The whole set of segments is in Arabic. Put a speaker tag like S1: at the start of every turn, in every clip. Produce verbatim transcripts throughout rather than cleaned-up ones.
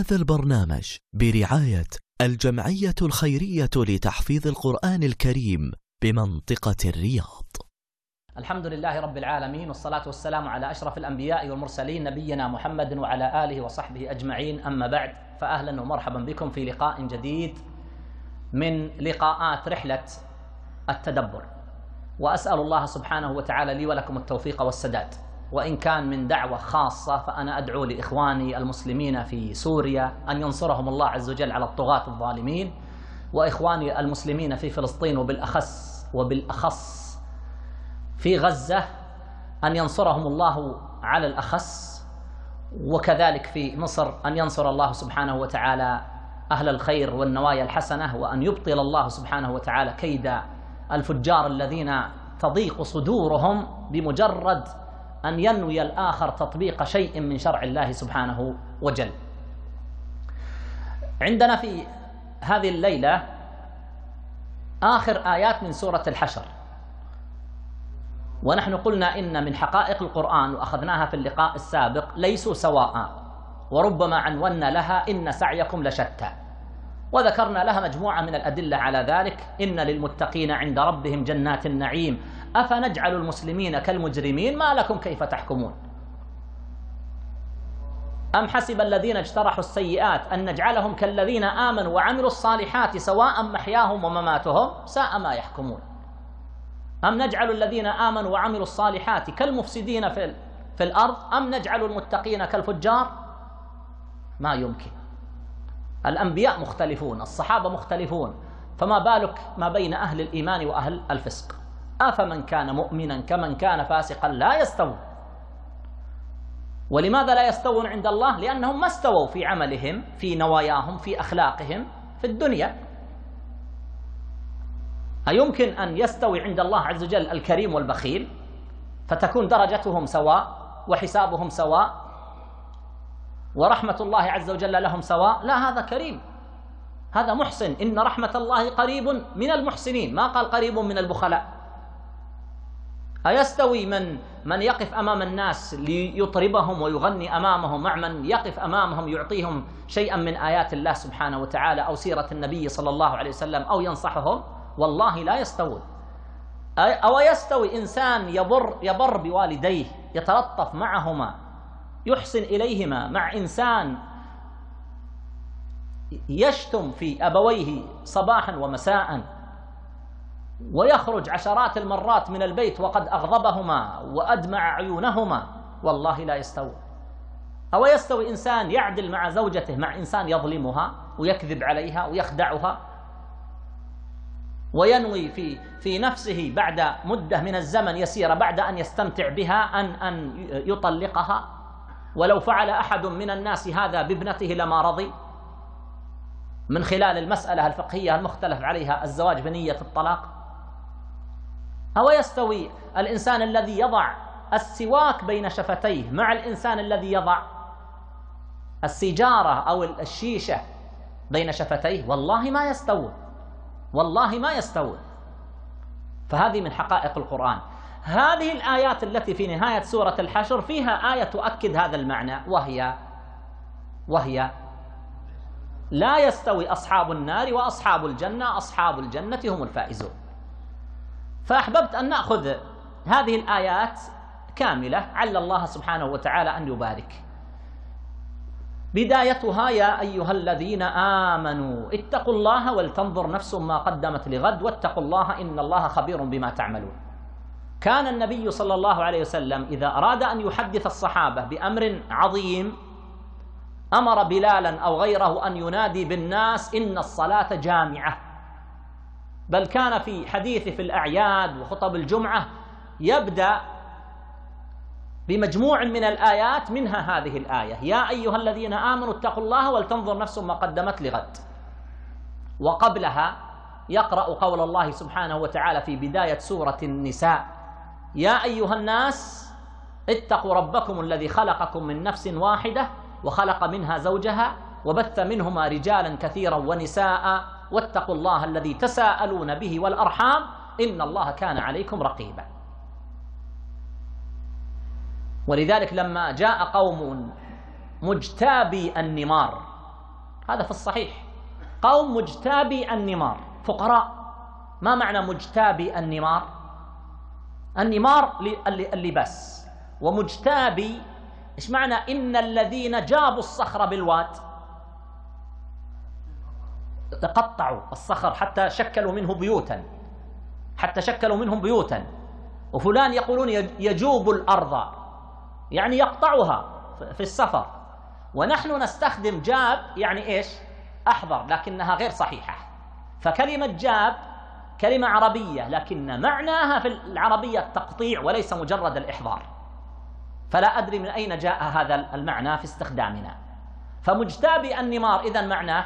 S1: هذا البرنامج برعاية الجمعية الخيرية لتحفيظ القرآن الكريم بمنطقة الرياض.
S2: الحمد لله رب العالمين، والصلاة والسلام على أشرف الأنبياء والمرسلين نبينا محمد وعلى آله وصحبه أجمعين. أما بعد، فأهلا ومرحبا بكم في لقاء جديد من لقاءات رحلة التدبر، وأسأل الله سبحانه وتعالى لي ولكم التوفيق والسداد. وإن كان من دعوة خاصة فأنا أدعو لإخواني المسلمين في سوريا أن ينصرهم الله عز وجل على الطغاة الظالمين، وإخواني المسلمين في فلسطين وبالأخص وبالأخص في غزة أن ينصرهم الله على الأخص، وكذلك في مصر أن ينصر الله سبحانه وتعالى أهل الخير والنوايا الحسنة، وأن يبطل الله سبحانه وتعالى كيد الفجار الذين تضيق صدورهم بمجرد أن ينوي الآخر تطبيق شيء من شرع الله سبحانه وجل. عندنا في هذه الليلة آخر آيات من سورة الحشر، ونحن قلنا إن من حقائق القرآن، وأخذناها في اللقاء السابق، ليسوا سواء، وربما عنونا لها إن سعيكم لشتى، وذكرنا لها مجموعة من الأدلة على ذلك. إن للمتقين عند ربهم جنات النعيم أفنجعل المسلمين كالمجرمين ما لكم كيف تحكمون أم حسب الذين اجترحوا السيئات أن نجعلهم كالذين آمنوا وعملوا الصالحات سواء محياهم ومماتهم ساء ما يحكمون أم نجعل الذين آمنوا وعملوا الصالحات كالمفسدين في, في الأرض أم نجعل المتقين كالفجار. ما يمكن. الأنبياء مختلفون، الصحابة مختلفون، فما بالك ما بين أهل الإيمان وأهل الفسق. أفمن كان مؤمنا كمن كان فاسقا لا يستوون. ولماذا لا يستوون عند الله؟ لأنهم ما استووا في عملهم، في نواياهم، في أخلاقهم في الدنيا. أيمكن أن يستوي عند الله عز وجل الكريم والبخيل فتكون درجتهم سواء وحسابهم سواء ورحمة الله عز وجل لهم سواء؟ لا، هذا كريم، هذا محسن. إن رحمة الله قريب من المحسنين، ما قال قريب من البخلاء. أيستوي من من يقف أمام الناس ليطربهم ويغني أمامهم مع من يقف أمامهم يعطيهم شيئا من آيات الله سبحانه وتعالى أو سيرة النبي صلى الله عليه وسلم أو ينصحهم؟ والله لا يستوون. أو يستوي إنسان يبر يبر بوالديه، يتلطف معهما، يحسن إليهما، مع إنسان يشتم في أبويه صباحا ومساء ويخرج عشرات المرات من البيت وقد أغضبهما وأدمع عيونهما؟ والله لا يستوي. أو يستوي إنسان يعدل مع زوجته مع إنسان يظلمها ويكذب عليها ويخدعها وينوي في في نفسه بعد مدة من الزمن يسيرة بعد أن يستمتع بها أن أن يطلقها؟ ولو فعل أحد من الناس هذا بابنته لما رضي، من خلال المسألة الفقهية المختلف عليها الزواج بنية الطلاق. أو يستوي الإنسان الذي يضع السواك بين شفتيه مع الإنسان الذي يضع السيجارة أو الشيشة بين شفتيه؟ والله ما يستوون، والله ما يستوون. فهذه من حقائق القرآن. هذه الآيات التي في نهاية سورة الحشر فيها آية تؤكد هذا المعنى، وهي وهي لا يستوي أصحاب النار وأصحاب الجنة، أصحاب الجنة هم الفائزون. فأحببت أن نأخذ هذه الآيات كاملة عل الله سبحانه وتعالى أن يبارك. بدايتها: يا أيها الذين آمنوا اتقوا الله ولتنظر نفس ما قدمت لغد واتقوا الله إن الله خبير بما تعملون. كان النبي صلى الله عليه وسلم إذا أراد أن يحدث الصحابة بأمر عظيم أمر بلالا أو غيره أن ينادي بالناس إن الصلاة جامعة. بل كان في حديثه في الأعياد وخطب الجمعة يبدأ بمجموع من الآيات، منها هذه الآية: يا أيها الذين آمنوا اتقوا الله ولتنظر نفس ما قدمت لغد. وقبلها يقرأ قول الله سبحانه وتعالى في بداية سورة النساء: يا أيها الناس اتقوا ربكم الذي خلقكم من نفس واحدة وخلق منها زوجها وبث منهما رجالا كثيرا ونساء واتقوا الله الذي تساءلون به والأرحام إن الله كان عليكم رقيبا. ولذلك لما جاء قوم مجتابي النمار هذا في الصحيح. قوم مجتابي النمار، فقراء. ما معنى مجتابي النمار؟ النمار اللباس، ومجتابي إيش معنى؟ إن الذين جابوا الصخر بالواد، تقطعوا الصخر حتى شكلوا منه بيوتا، حتى شكلوا منهم بيوتا. وفلان يقولون يجوب الأرض، يعني يقطعها في السفر. ونحن نستخدم جاب يعني إيش؟ أحضر، لكنها غير صحيحة. فكلمة جاب كلمة عربية، لكن معناها في العربية التقطيع وليس مجرد الإحضار. فلا أدري من أين جاء هذا المعنى في استخدامنا. فمجتابي النمار إذن معناه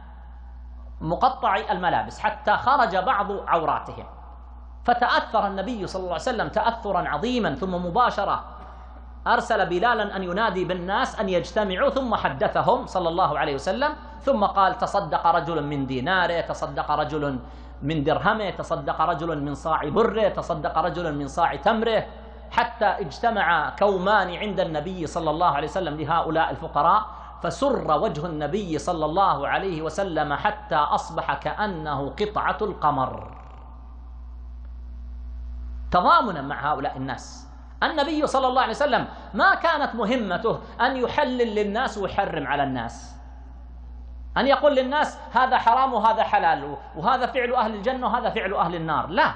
S2: مقطعي الملابس حتى خرج بعض عوراتهم. فتأثر النبي صلى الله عليه وسلم تأثرا عظيما، ثم مباشرة أرسل بلالا أن ينادي بالناس أن يجتمعوا، ثم حدثهم صلى الله عليه وسلم، ثم قال تصدق رجل من ديناره، تصدق رجل من درهمه، تصدق رجل من صاع بره، تصدق رجل من صاع تمره، حتى اجتمع كومان عند النبي صلى الله عليه وسلم لهؤلاء الفقراء، فسر وجه النبي صلى الله عليه وسلم حتى أصبح كأنه قطعة القمر، تضامنا مع هؤلاء الناس. النبي صلى الله عليه وسلم ما كانت مهمته أن يحلل للناس ويحرم على الناس، أن يقول للناس هذا حرام وهذا حلال، وهذا فعل أهل الجنة وهذا فعل أهل النار. لا،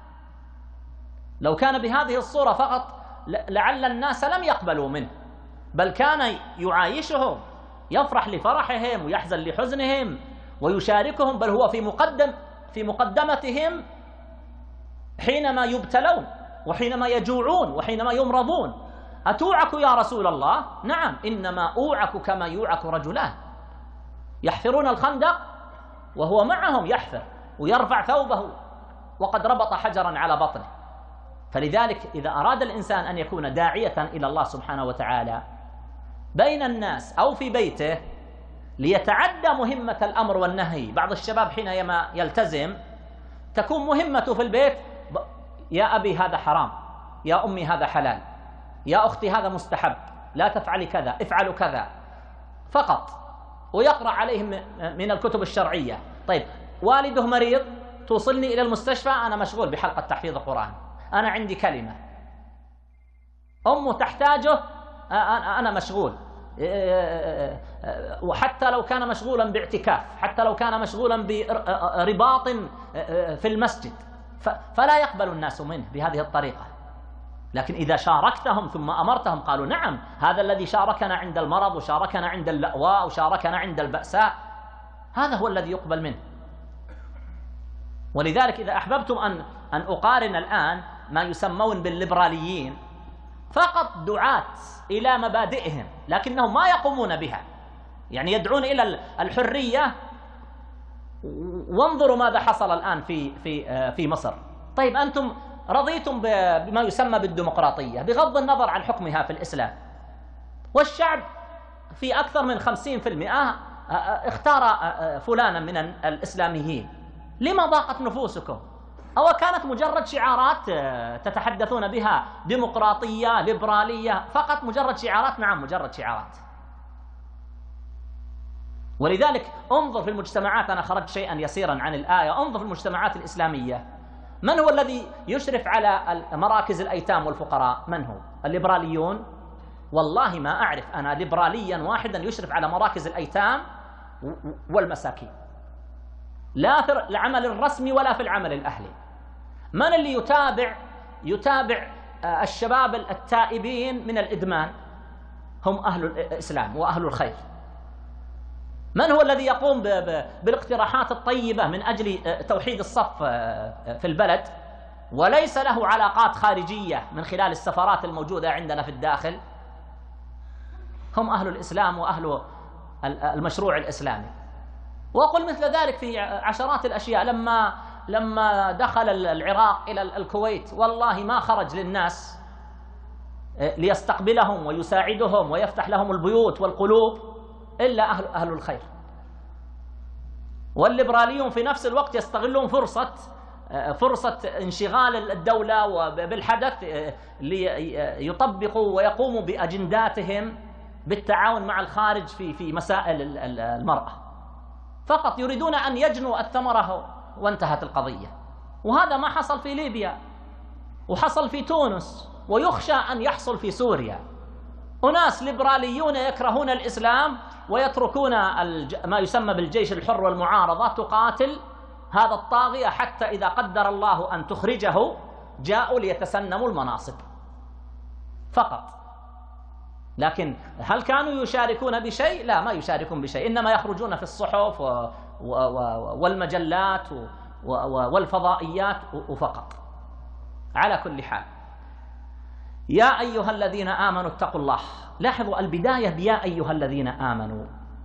S2: لو كان بهذه الصورة فقط لعل الناس لم يقبلوا منه، بل كان يعايشهم، يفرح لفرحهم ويحزن لحزنهم ويشاركهم، بل هو في مقدم في مقدمتهم حينما يبتلون وحينما يجوعون وحينما يمرضون. أتوعك يا رسول الله؟ نعم، إنما أوعك كما يوعك رجلان يحفرون الخندق وهو معهم يحفر ويرفع ثوبه وقد ربط حجرا على بطنه. فلذلك إذا أراد الإنسان أن يكون داعية إلى الله سبحانه وتعالى بين الناس أو في بيته ليتعدى مهمة الأمر والنهي، بعض الشباب حينما يلتزم تكون مهمته في البيت يا أبي هذا حرام، يا أمي هذا حلال، يا أختي هذا مستحب، لا تفعلي كذا، افعلوا كذا فقط، ويقرأ عليهم من الكتب الشرعية. طيب والده مريض، توصلني إلى المستشفى، أنا مشغول بحلقة تحفيظ القرآن، أنا عندي كلمة. أمه تحتاجه، أنا مشغول. وحتى لو كان مشغولا باعتكاف، حتى لو كان مشغولا برباط في المسجد، فلا يقبل الناس منه بهذه الطريقة. لكن إذا شاركتهم ثم أمرتهم قالوا نعم، هذا الذي شاركنا عند المرض وشاركنا عند اللأواء وشاركنا عند البأساء، هذا هو الذي يقبل منه. ولذلك إذا أحببتم أن أن أقارن الآن ما يسمون بالليبراليين، فقط دعاة إلى مبادئهم لكنهم ما يقومون بها، يعني يدعون إلى الحرية. وانظروا ماذا حصل الآن في في في مصر. طيب أنتم رضيتم بما يسمى بالديمقراطية بغض النظر عن حكمها في الإسلام، والشعب في أكثر من خمسين بالمئة اختار فلانا من الإسلاميين. لما ضاقت نفوسكم؟ أو كانت مجرد شعارات تتحدثون بها ديمقراطية ليبرالية، فقط مجرد شعارات؟ نعم مجرد شعارات. ولذلك انظر في المجتمعات، أنا خرجت شيئا يسيرا عن الآية، انظر في المجتمعات الإسلامية، من هو الذي يشرف على مراكز الأيتام والفقراء؟ من هو؟ الليبراليون؟ والله ما أعرف أنا ليبراليا واحدا يشرف على مراكز الأيتام والمساكين، لا في العمل الرسمي ولا في العمل الأهلي. من اللي يتابع يتابع الشباب التائبين من الإدمان؟ هم أهل الإسلام وأهل الخير. من هو الذي يقوم بالاقتراحات الطيبة من أجل توحيد الصف في البلد وليس له علاقات خارجية من خلال السفارات الموجودة عندنا في الداخل؟ هم أهل الإسلام وأهل المشروع الإسلامي. وأقول مثل ذلك في عشرات الأشياء. لما لما دخل العراق إلى الكويت والله ما خرج للناس ليستقبلهم ويساعدهم ويفتح لهم البيوت والقلوب إلا أهل, أهل الخير. والليبراليون في نفس الوقت يستغلون فرصة فرصة انشغال الدولة وبالحدث ليطبقوا ويقوموا بأجنداتهم بالتعاون مع الخارج في في مسائل المرأة. فقط يريدون أن يجنوا الثمرة وانتهت القضية. وهذا ما حصل في ليبيا وحصل في تونس، ويخشى أن يحصل في سوريا. أناس ليبراليون يكرهون الإسلام ويتركون ما يسمى بالجيش الحر والمعارضة تقاتل هذا الطاغية، حتى إذا قدر الله أن تخرجه جاءوا ليتسنموا المناصب فقط. لكن هل كانوا يشاركون بشيء؟ لا، ما يشاركون بشيء، إنما يخرجون في الصحف والمجلات والفضائيات وفقط. على كل حال، يا أيها الذين آمنوا اتقوا الله. لاحظوا البداية بيا أيها الذين آمنوا،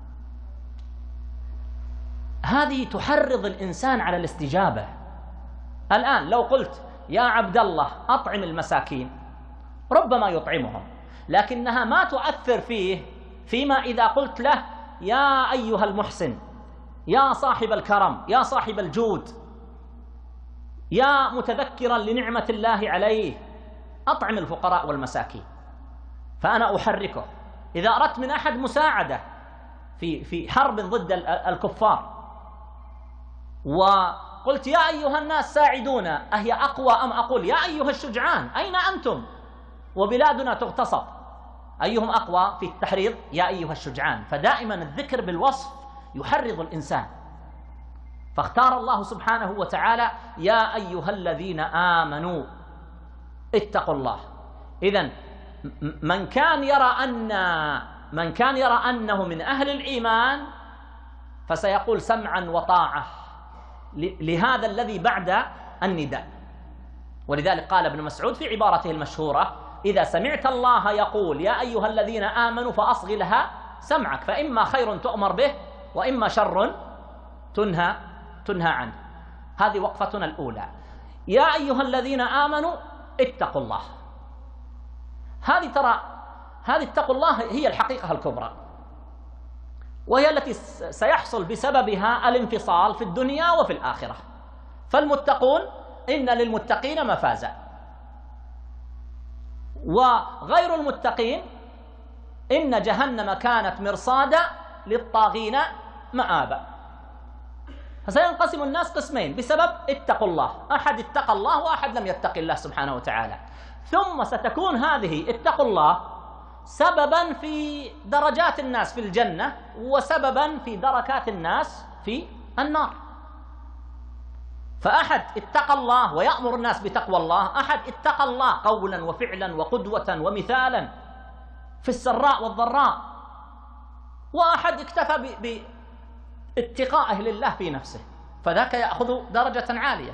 S2: هذه تحرض الإنسان على الاستجابة. الآن لو قلت يا عبد الله أطعم المساكين، ربما يطعمهم، لكنها ما تؤثر فيه فيما إذا قلت له يا أيها المحسن، يا صاحب الكرم، يا صاحب الجود، يا متذكرا لنعمة الله عليه، أطعم الفقراء والمساكين. فأنا أحركه. إذا أردت من أحد مساعدة في في حرب ضد الكفار وقلت يا أيها الناس ساعدونا، أهي أقوى أم أقول يا أيها الشجعان أين أنتم وبلادنا تغتصب؟ أيهم أقوى في التحريض؟ يا أيها الشجعان. فدائما الذكر بالوصف يحرض الإنسان. فاختار الله سبحانه وتعالى يا أيها الذين آمنوا اتقوا الله. إذن من كان يرى أن من كان يرى أنه من أهل الإيمان فسيقول سمعا وطاعة لهذا الذي بعد النداء. ولذلك قال ابن مسعود في عبارته المشهورة: إذا سمعت الله يقول يا أيها الذين آمنوا فأصغ لها سمعك، فإما خير تؤمر به وإما شر تنهى تنهى عنه. هذه وقفتنا الأولى. يا أيها الذين آمنوا اتقوا الله. هذه ترى هذه اتقوا الله هي الحقيقة الكبرى، وهي التي سيحصل بسببها الانفصال في الدنيا وفي الآخرة. فالمتقون إن للمتقين مفازا، وغير المتقين إن جهنم كانت مرصادا للطاغين مآبا. فسينقسم الناس قسمين بسبب اتقوا الله، أحد اتقى الله وأحد لم يتق الله سبحانه وتعالى. ثم ستكون هذه اتقوا الله سببا في درجات الناس في الجنة وسببا في دركات الناس في النار. فأحد اتقى الله ويأمر الناس بتقوى الله، أحد اتقى الله قولا وفعلا وقدوة ومثالا في السراء والضراء، وأحد اكتفى باتقائه لله في نفسه، فذاك يأخذ درجة عالية.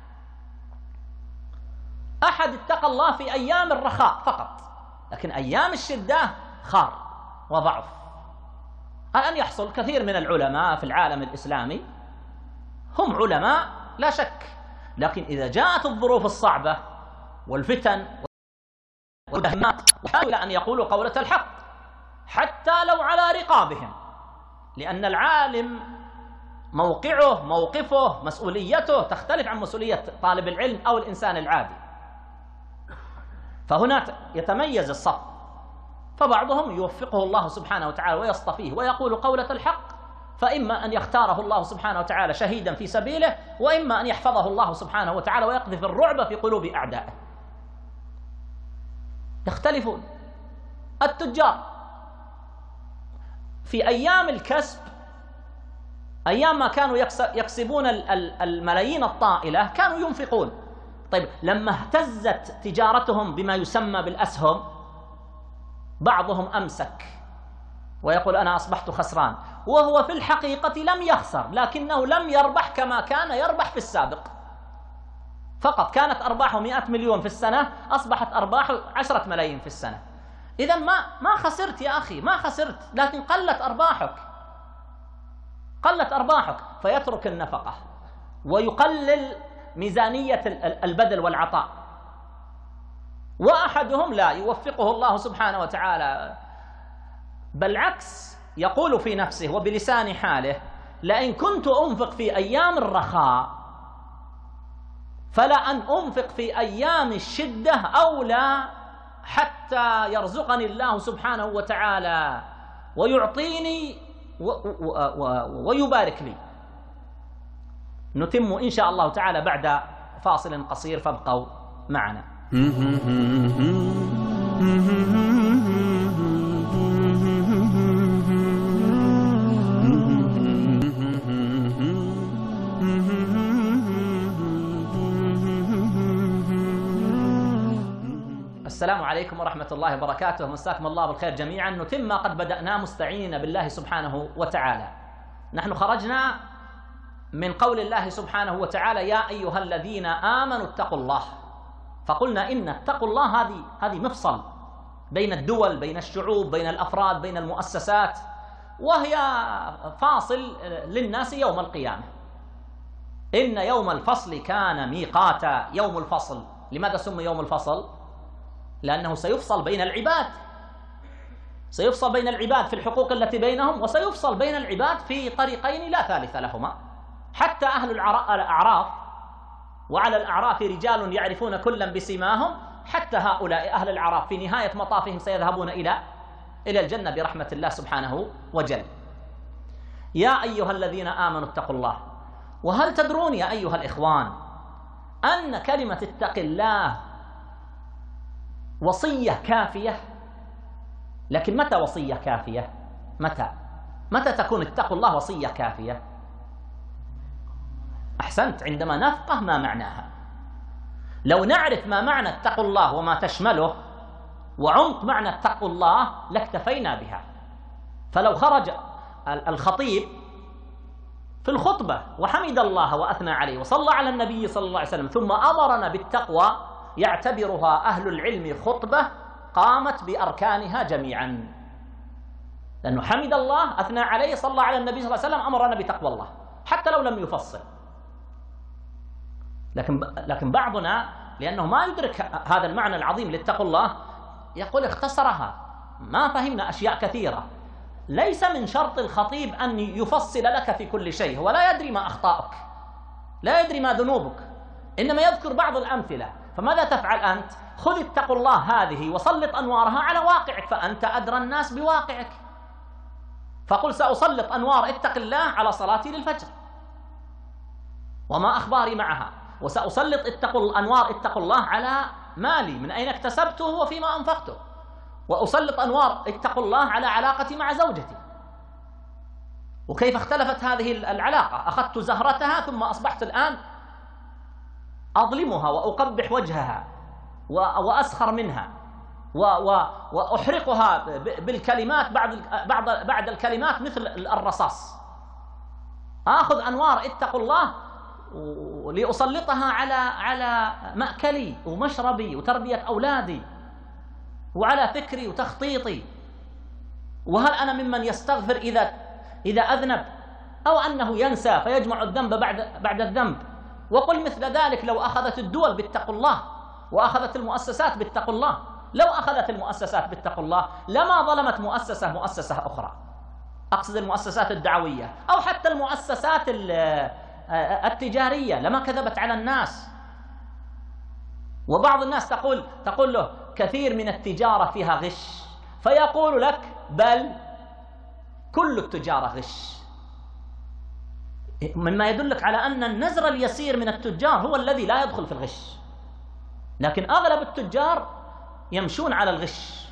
S2: أحد اتقى الله في أيام الرخاء فقط، لكن أيام الشدة خار وضعف. الآن يحصل كثير من العلماء في العالم الإسلامي هم علماء لا شك، لكن إذا جاءت الظروف الصعبة والفتن والدهمات وحاولوا إلى أن يقولوا قولة الحق حتى لو على رقابهم، لأن العالم موقعه موقفه مسؤوليته تختلف عن مسؤولية طالب العلم أو الإنسان العادي. فهنا يتميز الصف، فبعضهم يوفقه الله سبحانه وتعالى ويصطفيه ويقول قولة الحق، فإما أن يختاره الله سبحانه وتعالى شهيدا في سبيله، وإما أن يحفظه الله سبحانه وتعالى ويقذف الرعب في قلوب أعدائه. يختلفون. التجار في أيام الكسب، أيام ما كانوا يكسبون الملايين الطائلة كانوا ينفقون. طيب لما اهتزت تجارتهم بما يسمى بالأسهم، بعضهم أمسك ويقول أنا أصبحت خسران، وهو في الحقيقة لم يخسر، لكنه لم يربح كما كان يربح في السابق. فقط كانت أرباحه مئة مليون في السنة، أصبحت أرباحه عشرة ملايين في السنة. إذن ما ما خسرت يا أخي، ما خسرت، لكن قلت أرباحك قلت أرباحك فيترك النفقة ويقلل ميزانية البذل والعطاء. وأحدهم لا يوفقه الله سبحانه وتعالى، بالعكس يقول في نفسه وبلسان حاله: لئن كنت أنفق في أيام الرخاء فلا أن أنفق في أيام الشدة أولى، حتى يرزقني الله سبحانه وتعالى ويعطيني ويبارك لي. نتم إن شاء الله تعالى بعد فاصل قصير، فابقوا معنا. السلام عليكم ورحمة الله وبركاته، مساكم الله بالخير جميعا. نتم ما قد بدأناه مستعينين بالله سبحانه وتعالى. نحن خرجنا من قول الله سبحانه وتعالى: يا أيها الذين آمنوا اتقوا الله، فقلنا إن اتقوا الله هذه هذه مفصل بين الدول، بين الشعوب، بين الأفراد، بين المؤسسات، وهي فاصل للناس يوم القيامة. إن يوم الفصل كان ميقاتا. يوم الفصل، لماذا سمي يوم الفصل؟ لأنه سيفصل بين العباد، سيفصل بين العباد في الحقوق التي بينهم، وسيفصل بين العباد في طريقين لا ثالث لهما. حتى أهل الأعراف، وعلى الأعراف رجال يعرفون كلا بسيماهم، حتى هؤلاء أهل الأعراف في نهاية مطافهم سيذهبون إلى إلى الجنة برحمة الله سبحانه وجل. يا أيها الذين آمنوا اتقوا الله. وهل تدرون يا أيها الإخوان أن كلمة اتق الله وصية كافية؟ لكن متى وصية كافية؟ متى؟ متى تكون اتقوا الله وصية كافية؟ أحسنت، عندما نفقه ما معناها. لو نعرف ما معنى اتقوا الله وما تشمله وعمق معنى اتقوا الله لاكتفينا بها. فلو خرج الخطيب في الخطبة وحمد الله وأثنى عليه وصلى على النبي صلى الله عليه وسلم ثم أمرنا بالتقوى، يعتبرها أهل العلم خطبة قامت بأركانها جميعا، لأنه حمد الله، أثنى عليه، صلى على النبي صلى الله عليه وسلم، أمرنا بتقوى الله حتى لو لم يفصل. لكن لكن بعضنا لأنه ما يدرك هذا المعنى العظيم لاتقوا الله يقول اختصرها، ما فهمنا أشياء كثيرة. ليس من شرط الخطيب أن يفصل لك في كل شيء، هو لا يدري ما أخطاؤك، لا يدري ما ذنوبك، إنما يذكر بعض الأمثلة. فماذا تفعل أنت؟ خذ اتقوا الله هذه وسلط أنوارها على واقعك، فأنت أدرى الناس بواقعك. فقل سأسلط أنوار اتق الله على صلاتي للفجر وما أخباري معها، وسأسلط اتقوا أنوار اتقوا الله على مالي، من أين اكتسبته وفيما أنفقته، وأسلط أنوار اتقوا الله على علاقتي مع زوجتي، وكيف اختلفت هذه العلاقة. أخذت زهرتها ثم أصبحت الآن أظلمها وأقبح وجهها وأسخر منها وأحرقها بالكلمات، بعد بعد بعد الكلمات مثل الرصاص. آخذ أنوار اتقوا الله لأسلطها على على مأكلي ومشربي وتربية أولادي وعلى فكري وتخطيطي. وهل أنا ممن يستغفر إذا إذا أذنب، أو أنه ينسى فيجمع الذنب بعد بعد الذنب؟ وقل مثل ذلك لو أخذت الدول باتقوا الله وأخذت المؤسسات باتقوا الله. لو أخذت المؤسسات باتقوا الله لما ظلمت مؤسسة مؤسسة أخرى، أقصد المؤسسات الدعوية أو حتى المؤسسات التجارية، لما كذبت على الناس. وبعض الناس تقول تقول له كثير من التجارة فيها غش، فيقول لك بل كل التجارة غش، مما يدلك على أن النزر اليسير من التجار هو الذي لا يدخل في الغش، لكن أغلب التجار يمشون على الغش،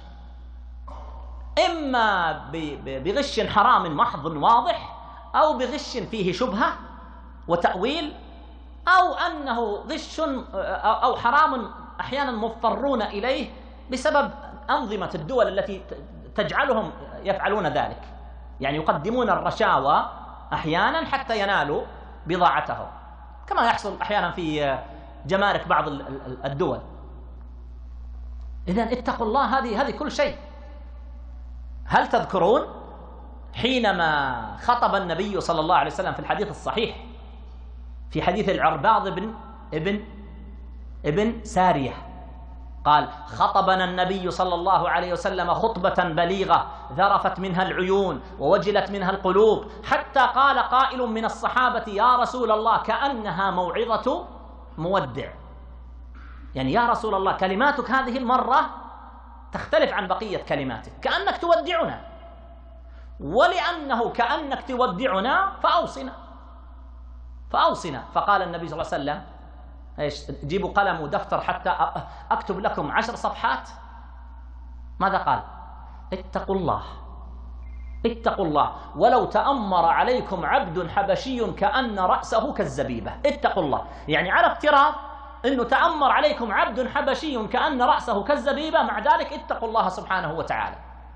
S2: إما بغش حرام محض واضح، أو بغش فيه شبهة وتأويل، أو أنه غش أو حرام أحيانا مضطرون إليه بسبب أنظمة الدول التي تجعلهم يفعلون ذلك، يعني يقدمون الرشاوى أحيانا حتى ينالوا بضاعتهم، كما يحصل أحيانا في جمارك بعض الدول. إذن اتقوا الله، هذه هذه كل شيء. هل تذكرون حينما خطب النبي صلى الله عليه وسلم في الحديث الصحيح، في حديث العرباض بن ابن ابن سارية، قال: خطبنا النبي صلى الله عليه وسلم خطبة بليغة ذرفت منها العيون ووجلت منها القلوب، حتى قال قائل من الصحابة: يا رسول الله كأنها موعظة مودع. يعني يا رسول الله كلماتك هذه المرة تختلف عن بقية كلماتك، كأنك تودعنا. ولأنه كأنك تودعنا فأوصنا فأوصنا. فقال النبي صلى الله عليه وسلم ايش؟ جيبوا قلم ودفتر حتى أكتب لكم عشر صفحات. ماذا قال؟ اتقوا الله اتقوا الله ولو تأمر عليكم عبد حبشي كأن رأسه كالزبيبة. اتقوا الله، يعني على افتراض أنه تأمر عليكم عبد حبشي كأن رأسه كالزبيبة، مع ذلك اتقوا الله سبحانه وتعالى.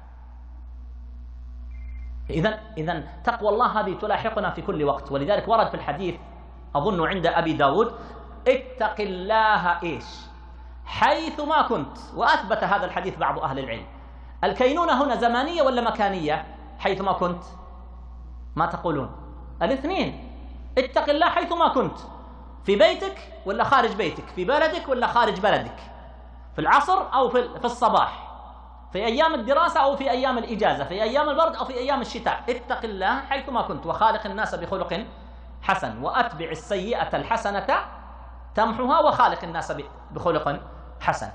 S2: إذن إذن تقوى الله هذه تلاحقنا في كل وقت. ولذلك ورد في الحديث أظن عند أبي داود: اتق الله إيش حيث ما كنت. وأثبت هذا الحديث بعض أهل العلم. الكينونة هنا زمانية ولا مكانية؟ حيث ما كنت، ما تقولون؟ الاثنين. اتق الله حيث ما كنت، في بيتك ولا خارج بيتك، في بلدك ولا خارج بلدك، في العصر أو في الصباح، في أيام الدراسة أو في أيام الإجازة، في أيام البرد أو في أيام الشتاء. اتق الله حيث ما كنت وخالق الناس بخلق حسن وأتبع السيئة الحسنة تمحها وخالق الناس بخلق حسن.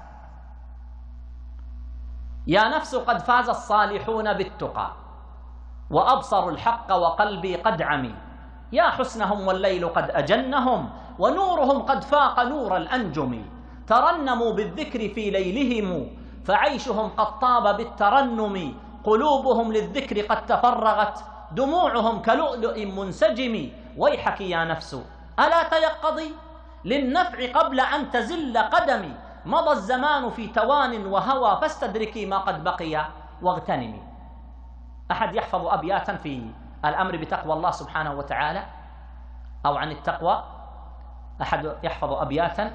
S2: يا نفس قد فاز الصالحون بالتقى وأبصروا الحق وقلبي قد عمي. يا حسنهم والليل قد أجنهم ونورهم قد فاق نور الأنجم. ترنموا بالذكر في ليلهم فعيشهم قد طاب بالترنم. قلوبهم للذكر قد تفرغت دموعهم كلؤلؤ منسجم. ويحك يا نفس ألا تيقظي للنفع قبل أن تزل قدمي. مضى الزمان في توان وهوى فاستدركي ما قد بقي واغتنمي. أحد يحفظ أبياتا في الأمر بتقوى الله سبحانه وتعالى أو عن التقوى؟ أحد يحفظ أبياتا؟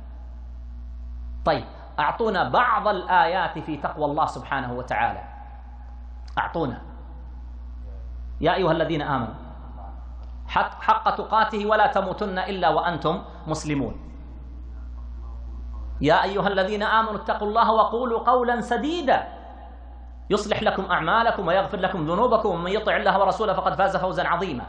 S2: طيب أعطونا بعض الآيات في تقوى الله سبحانه وتعالى. أعطونا. يا أيها الذين آمنوا حق, حق تقاته ولا تموتن إلا وأنتم مسلمون. يا أيها الذين آمنوا اتقوا الله وقولوا قولا سديدا يصلح لكم أعمالكم ويغفر لكم ذنوبكم ومن يطع الله ورسوله فقد فاز فوزا عظيما.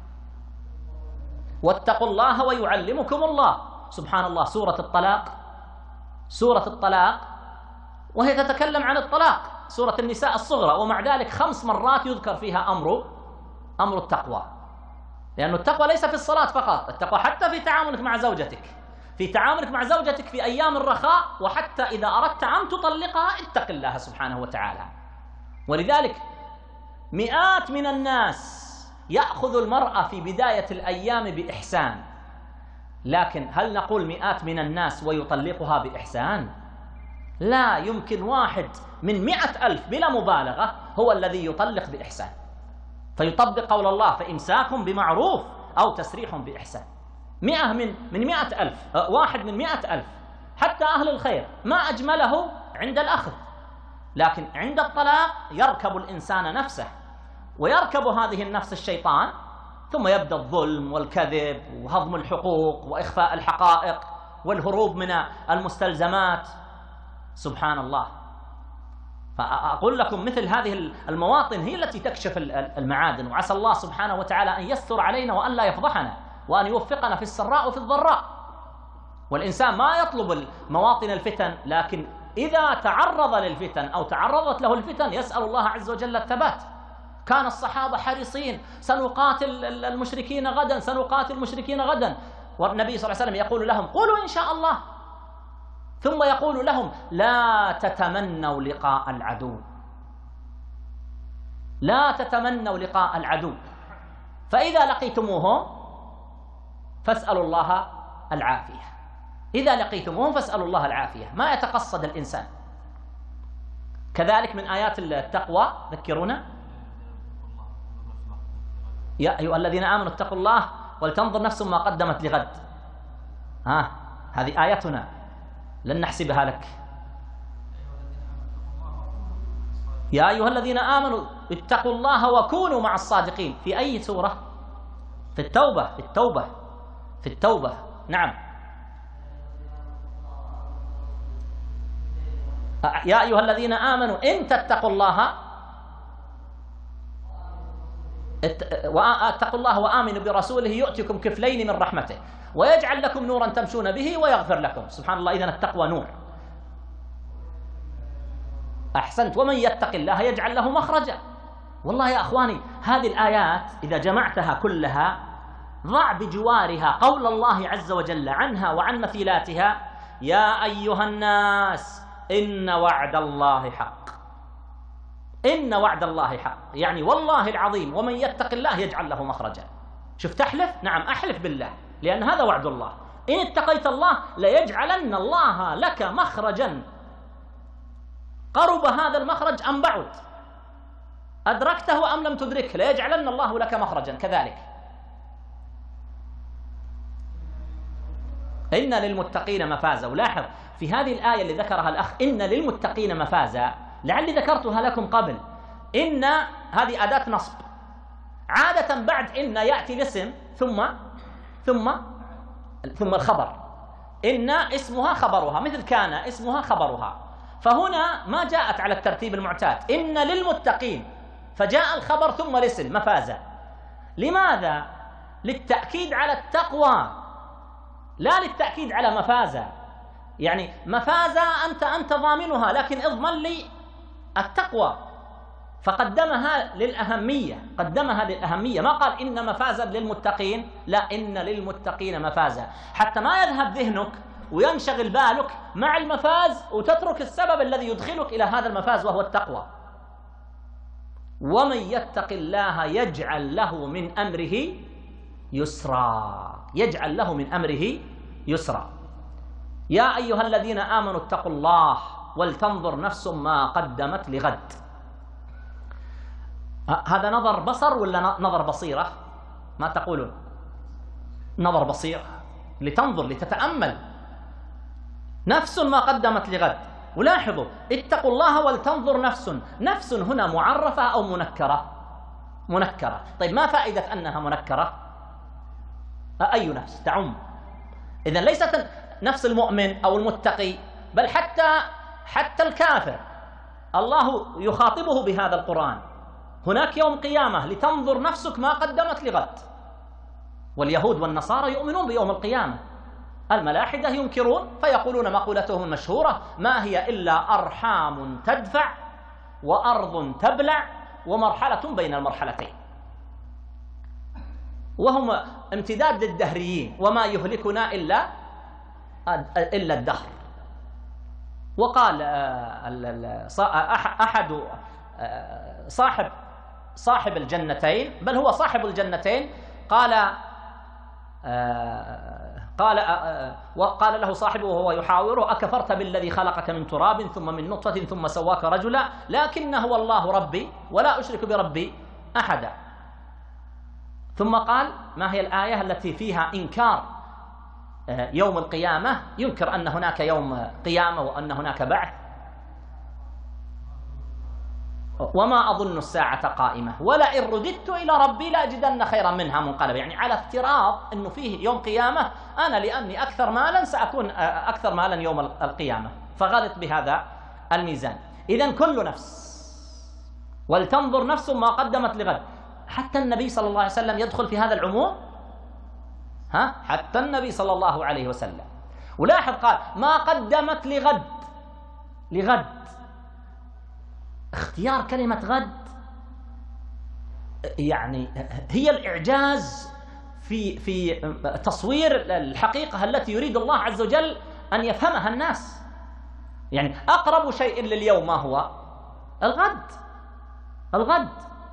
S2: واتقوا الله ويعلمكم الله. سبحان الله، سورة الطلاق سورة الطلاق وهي تتكلم عن الطلاق، سورة النساء الصغرى، ومع ذلك خمس مرات يذكر فيها أمر أمر التقوى. لأن التقوى ليس في الصلاة فقط، التقوى حتى في تعاملك مع زوجتك، في تعاملك مع زوجتك في أيام الرخاء، وحتى إذا أردت أن تطلقها اتق الله سبحانه وتعالى. ولذلك مئات من الناس يأخذ المرأة في بداية الأيام بإحسان، لكن هل نقول مئات من الناس ويطلقها بإحسان؟ لا يمكن. واحد من مئة ألف بلا مبالغة هو الذي يطلق بإحسان، فيطبق قول الله فإمساك بمعروف أو تسريح بإحسان. مئة من من مئة ألف، واحد من مئة ألف. حتى أهل الخير ما أجمله عند الأخذ، لكن عند الطلاق يركب الإنسان نفسه، ويركب هذه النفس الشيطان، ثم يبدأ الظلم والكذب وهضم الحقوق وإخفاء الحقائق والهروب من المستلزمات. سبحان الله. فأقول لكم مثل هذه المواطن هي التي تكشف المعادن، وعسى الله سبحانه وتعالى أن يستر علينا وأن لا يفضحنا، وأن يوفقنا في السراء وفي الضراء. والإنسان ما يطلب مواطن الفتن، لكن إذا تعرض للفتن أو تعرضت له الفتن يسأل الله عز وجل الثبات. كان الصحابة حريصين: سنقاتل المشركين غدا، سنقاتل المشركين غدا، والنبي صلى الله عليه وسلم يقول لهم: قولوا إن شاء الله. ثم يقول لهم: لا تتمنوا لقاء العدو، لا تتمنوا لقاء العدو، فإذا لقيتموهم فاسألوا الله العافية. إذا لقيتموهم فاسألوا الله العافية، ما يتقصد الإنسان. كذلك من آيات التقوى، ذكرونا: يا أيها الذين آمنوا اتقوا الله ولتنظر نفس ما قدمت لغد. ها هذه آيتنا لن نحسبها لك. يا أيها الذين آمنوا اتقوا الله وكونوا مع الصادقين. في أي سورة؟ في التوبة. في التوبة في التوبة نعم. يا أيها الذين آمنوا إن تتقوا الله اتقوا الله وآمنوا برسوله يؤتكم كفلين من رحمته ويجعل لكم نورا تمشون به ويغفر لكم. سبحان الله، إذن التقوى نور. أحسنت. ومن يتق الله يجعل له مخرجا والله يا أخواني هذه الآيات إذا جمعتها كلها ضع بجوارها قول الله عز وجل عنها وعن مثيلاتها: يا أيها الناس إن وعد الله حق. إن وعد الله حق، يعني والله العظيم ومن يتق الله يجعل له مخرجا. شوف تحلف؟ نعم أحلف بالله، لأن هذا وعد الله. إن اتقيت الله ليجعلن الله لك مخرجا، قرب هذا المخرج أم بعد، أدركته أم لم تدركه، ليجعلن الله لك مخرجا. كذلك إن للمتقين مفازا. ولاحظ في هذه الآية اللي ذكرها الأخ إن للمتقين مفازا، لعلي ذكرتها لكم قبل. إن هذه أداة نصب، عادة بعد إن يأتي الاسم ثم ثم ثم الخبر. إن اسمها خبرها، مثل كان اسمها خبرها. فهنا ما جاءت على الترتيب المعتاد، إن للمتقين فجاء الخبر ثم الاسم مفازا. لماذا؟ للتأكيد على التقوى، لا للتأكيد على مفازا. يعني مفازا أنت أنت ضامنها، لكن اضمن لي التقوى، فقدمها للأهمية، قدمها للأهمية. ما قال إن مفازا للمتقين، لا، إن للمتقين مفازا، حتى ما يذهب ذهنك وينشغل بالك مع المفاز وتترك السبب الذي يدخلك إلى هذا المفاز وهو التقوى. ومن يتق الله يجعل له من أمره يسرا، يجعل له من أمره يسرا. يا أيها الذين آمنوا اتقوا الله ولتنظر نفس ما قدمت لغد. هذا نظر بصر ولا نظر بصيرة؟ ما تقولون؟ نظر بصيرة، لتنظر لتتأمل نفس ما قدمت لغد. ولاحظوا اتقوا الله ولتنظر نفس، نفس هنا معرفة أو منكرة؟ منكرة. طيب ما فائدة أنها منكرة؟ أي نفس تعم؟ إذن ليست نفس المؤمن أو المتقي، بل حتى حتى الكافر الله يخاطبه بهذا القرآن. هناك يوم قيامة لتنظر نفسك ما قدمت لغد. واليهود والنصارى يؤمنون بيوم القيامة. الملاحدة ينكرون فيقولون مقولتهم المشهورة: ما هي إلا أرحام تدفع وأرض تبلع ومرحلة بين المرحلتين. وهم امتداد للدهريين، وما يهلكنا إلا إلا الدهر. وقال أحد صاحب صاحب الجنتين، بل هو صاحب الجنتين، قال قال وقال له صاحبه وهو يحاوره: أكفرت بالذي خلقك من تراب ثم من نطفة ثم سواك رجلا لكن هو الله ربي ولا أشرك بربي أحدا. ثم قال: ما هي الآية التي فيها إنكار يوم القيامة؟ ينكر أن هناك يوم قيامة وأن هناك بعث. وما أظن الساعة قائمة ولئن رددت إلى ربي لأجدن خيرا منها منقلبا. يعني على افتراض أنه فيه يوم قيامة، أنا لأني أكثر مالا سأكون أكثر مالا يوم القيامة، فغلط بهذا الميزان. إذن كل نفس ولتنظر نفس ما قدمت لغد. حتى النبي صلى الله عليه وسلم يدخل في هذا العموم، ها؟ حتى النبي صلى الله عليه وسلم. ولاحظ قال: ما قدمت لغد. لغد اختيار كلمة غد يعني هي الإعجاز في في تصوير الحقيقة التي يريد الله عز وجل أن يفهمها الناس. يعني أقرب شيء لليوم ما هو؟ الغد. الغد.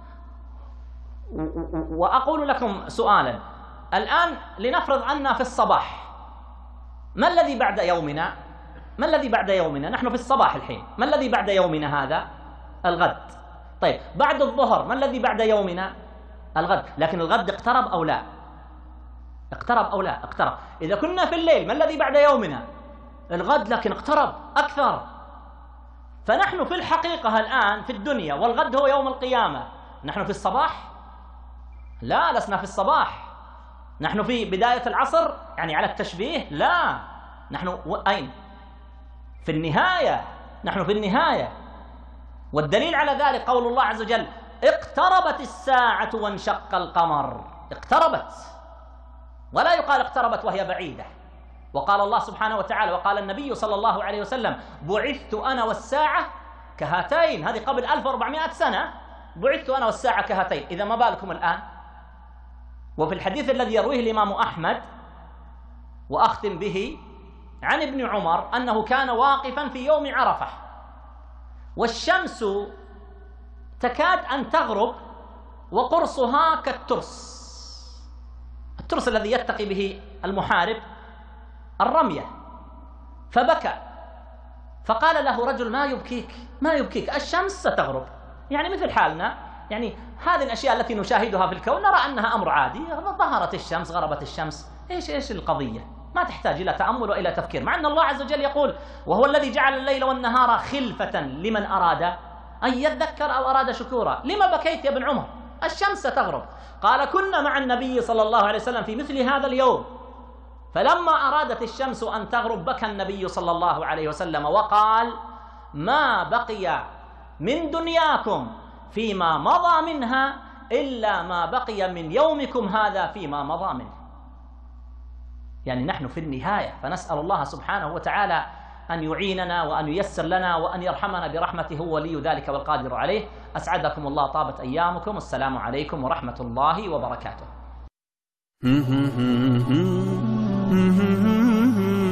S2: وأقول لكم سؤالا الآن، لنفرض أننا في الصباح، ما الذي بعد يومنا؟ ما الذي بعد يومنا؟ نحن في الصباح الحين، ما الذي بعد يومنا هذا؟ الغد. طيب بعد الظهر ما الذي بعد يومنا؟ الغد. لكن الغد اقترب أو لا؟ اقترب أو لا؟ اقترب. إذا كنا في الليل ما الذي بعد يومنا؟ الغد، لكن اقترب أكثر. فنحن في الحقيقة الآن في الدنيا، والغد هو يوم القيامة، نحن في الصباح؟ لا، لسنا في الصباح، نحن في بداية العصر، يعني على التشبيه. لا، نحن أين؟ في النهاية، نحن في النهاية. والدليل على ذلك قول الله عز وجل: اقتربت الساعة وانشق القمر. اقتربت، ولا يقال اقتربت وهي بعيدة. وقال الله سبحانه وتعالى، وقال النبي صلى الله عليه وسلم: بعثت أنا والساعة كهاتين. هذه قبل ألف وأربعمائة سنة. بعثت أنا والساعة كهاتين، إذا ما بالكم الآن. وفي الحديث الذي يرويه الإمام أحمد وأختم به عن ابن عمر أنه كان واقفا في يوم عرفة والشمس تكاد أن تغرب وقرصها كالترس، الترس الذي يتقي به المحارب الرمية، فبكى فقال له رجل: ما يبكيك ما يبكيك الشمس ستغرب. يعني مثل حالنا، يعني هذه الأشياء التي نشاهدها في الكون نرى أنها أمر عادي، ظهرت الشمس غربت الشمس، إيش إيش القضية؟ ما تحتاج إلى تأمل وإلى تفكير، مع أن الله عز وجل يقول: وهو الذي جعل الليل والنهار خلفة لمن أراد أن يذكر أو أراد شكورا. لما بكيت يا ابن عمر؟ الشمس ستغرب. قال: كنا مع النبي صلى الله عليه وسلم في مثل هذا اليوم، فلما أرادت الشمس أن تغرب بكى النبي صلى الله عليه وسلم وقال: ما بقي من دنياكم فيما مضى منها إلا ما بقي من يومكم هذا فيما مضى منه. يعني نحن في النهاية، فنسأل الله سبحانه وتعالى أن يعيننا وأن ييسر لنا وأن يرحمنا برحمته، هو ولي ذلك والقادر عليه. أسعدكم الله، طابت أيامكم، السلام عليكم ورحمة الله وبركاته.